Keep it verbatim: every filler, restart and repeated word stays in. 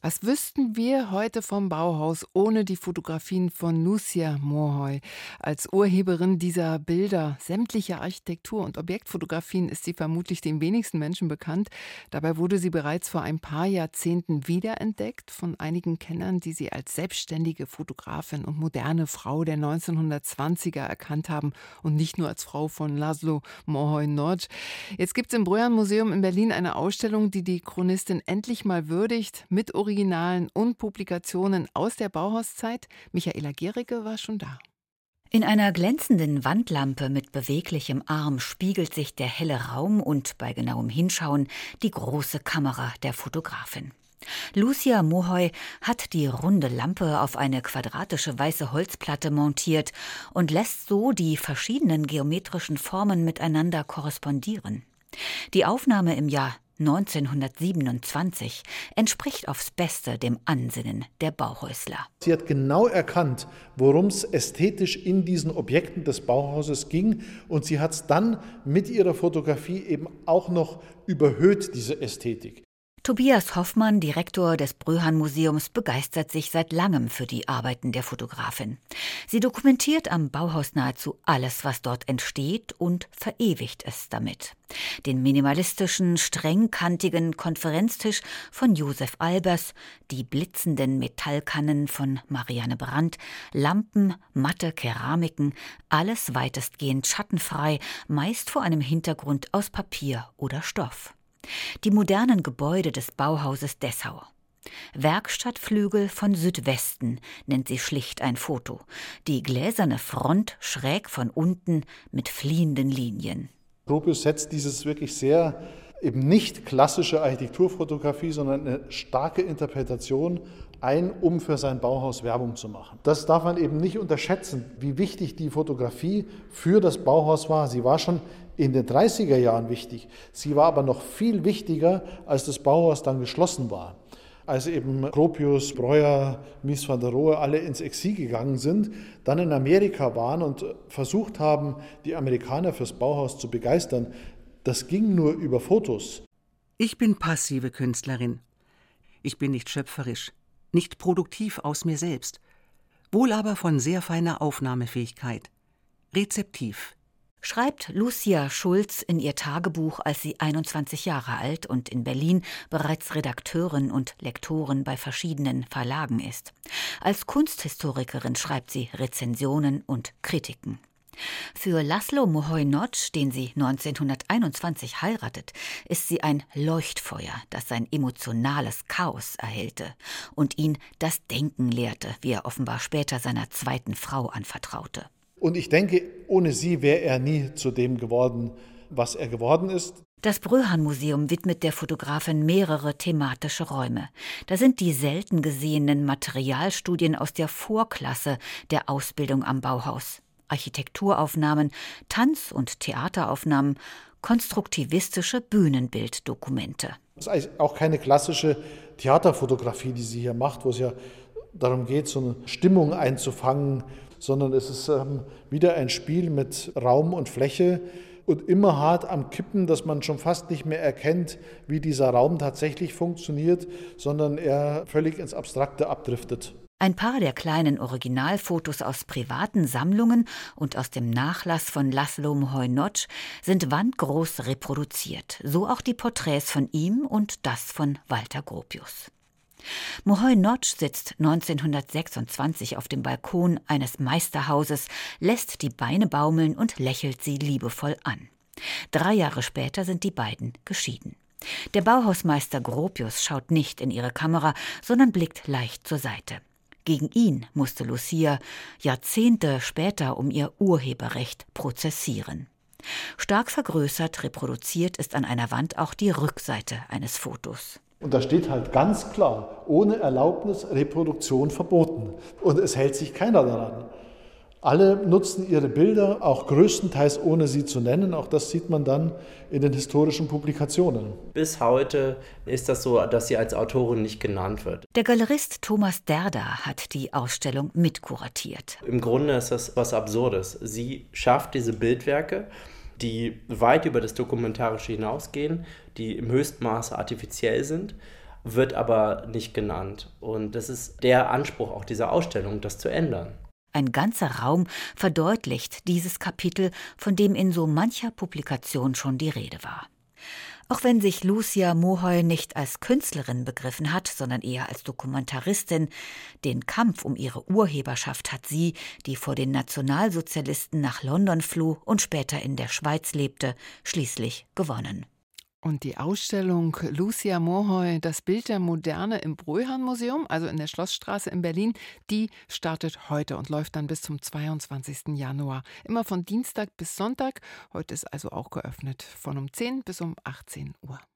Was wüssten wir heute vom Bauhaus ohne die Fotografien von Lucia Mohoy? Als Urheberin dieser Bilder sämtlicher Architektur- und Objektfotografien ist sie vermutlich den wenigsten Menschen bekannt. Dabei wurde sie bereits vor ein paar Jahrzehnten wiederentdeckt von einigen Kennern, die sie als selbstständige Fotografin und moderne Frau der neunzehnhundertzwanziger erkannt haben und nicht nur als Frau von Laszlo Moholy-Nagy. Jetzt gibt es im Breuer-Museum in Berlin eine Ausstellung, die die Chronistin endlich mal würdigt, mit Originalen und Publikationen aus der Bauhauszeit. Michaela Gericke war schon da. In einer glänzenden Wandlampe mit beweglichem Arm spiegelt sich der helle Raum und bei genauem Hinschauen die große Kamera der Fotografin. Lucia Mohoy hat die runde Lampe auf eine quadratische weiße Holzplatte montiert und lässt so die verschiedenen geometrischen Formen miteinander korrespondieren. Die Aufnahme im Jahr neunzehnhundertsiebenundzwanzig entspricht aufs Beste dem Ansinnen der Bauhäusler. Sie hat genau erkannt, worum es ästhetisch in diesen Objekten des Bauhauses ging, und sie hat es dann mit ihrer Fotografie eben auch noch überhöht, diese Ästhetik. Tobias Hoffmann, Direktor des Bröhan-Museums, begeistert sich seit langem für die Arbeiten der Fotografin. Sie dokumentiert am Bauhaus nahezu alles, was dort entsteht, und verewigt es damit. Den minimalistischen, strengkantigen Konferenztisch von Josef Albers, die blitzenden Metallkannen von Marianne Brandt, Lampen, matte Keramiken, alles weitestgehend schattenfrei, meist vor einem Hintergrund aus Papier oder Stoff. Die modernen Gebäude des Bauhauses Dessau. Werkstattflügel von Südwesten nennt sie schlicht ein Foto. Die gläserne Front schräg von unten mit fliehenden Linien. Gropius setzt dieses wirklich sehr eben nicht klassische Architekturfotografie, sondern eine starke Interpretation ein, um für sein Bauhaus Werbung zu machen. Das darf man eben nicht unterschätzen, wie wichtig die Fotografie für das Bauhaus war. Sie war schon in den dreißiger Jahren wichtig. Sie war aber noch viel wichtiger, als das Bauhaus dann geschlossen war. Als eben Gropius, Breuer, Mies van der Rohe alle ins Exil gegangen sind, dann in Amerika waren und versucht haben, die Amerikaner fürs Bauhaus zu begeistern, das ging nur über Fotos. Ich bin passive Künstlerin. Ich bin nicht schöpferisch, nicht produktiv aus mir selbst, wohl aber von sehr feiner Aufnahmefähigkeit, rezeptiv. Schreibt Lucia Schulz in ihr Tagebuch, als sie einundzwanzig Jahre alt und in Berlin bereits Redakteurin und Lektorin bei verschiedenen Verlagen ist. Als Kunsthistorikerin schreibt sie Rezensionen und Kritiken. Für Laszlo Moholy-Nagy, den sie neunzehnhunderteinundzwanzig heiratet, ist sie ein Leuchtfeuer, das sein emotionales Chaos erhellte und ihn das Denken lehrte, wie er offenbar später seiner zweiten Frau anvertraute. Und ich denke, ohne sie wäre er nie zu dem geworden, was er geworden ist. Das Bröhan-Museum widmet der Fotografin mehrere thematische Räume. Da sind die selten gesehenen Materialstudien aus der Vorklasse der Ausbildung am Bauhaus, Architekturaufnahmen, Tanz- und Theateraufnahmen, konstruktivistische Bühnenbilddokumente. Das ist eigentlich auch keine klassische Theaterfotografie, die sie hier macht, wo es ja darum geht, so eine Stimmung einzufangen, sondern es ist ähm, wieder ein Spiel mit Raum und Fläche und immer hart am Kippen, dass man schon fast nicht mehr erkennt, wie dieser Raum tatsächlich funktioniert, sondern er völlig ins Abstrakte abdriftet. Ein paar der kleinen Originalfotos aus privaten Sammlungen und aus dem Nachlass von Laszlo Moholy-Nagy sind wandgroß reproduziert, so auch die Porträts von ihm und das von Walter Gropius. Moholy-Nagy sitzt neunzehnhundertsechsundzwanzig auf dem Balkon eines Meisterhauses, lässt die Beine baumeln und lächelt sie liebevoll an. Drei Jahre später sind die beiden geschieden. Der Bauhausmeister Gropius schaut nicht in ihre Kamera, sondern blickt leicht zur Seite. Gegen ihn musste Lucia Jahrzehnte später um ihr Urheberrecht prozessieren. Stark vergrößert reproduziert ist an einer Wand auch die Rückseite eines Fotos. Und da steht halt ganz klar, ohne Erlaubnis Reproduktion verboten. Und es hält sich keiner daran. Alle nutzen ihre Bilder, auch größtenteils ohne sie zu nennen. Auch das sieht man dann in den historischen Publikationen. Bis heute ist das so, dass sie als Autorin nicht genannt wird. Der Galerist Thomas Derda hat die Ausstellung mitkuratiert. Im Grunde ist das was Absurdes. Sie schafft diese Bildwerke, die weit über das Dokumentarische hinausgehen, die im höchsten Maße artifiziell sind, wird aber nicht genannt. Und das ist der Anspruch auch dieser Ausstellung, das zu ändern. Ein ganzer Raum verdeutlicht dieses Kapitel, von dem in so mancher Publikation schon die Rede war. Auch wenn sich Lucia Mohoy nicht als Künstlerin begriffen hat, sondern eher als Dokumentaristin, den Kampf um ihre Urheberschaft hat sie, die vor den Nationalsozialisten nach London floh und später in der Schweiz lebte, schließlich gewonnen. Und die Ausstellung Lucia Mohoy, das Bild der Moderne im Bröhan-Museum, also in der Schlossstraße in Berlin, die startet heute und läuft dann bis zum zweiundzwanzigsten Januar. Immer von Dienstag bis Sonntag. Heute ist also auch geöffnet von um zehn bis um achtzehn Uhr.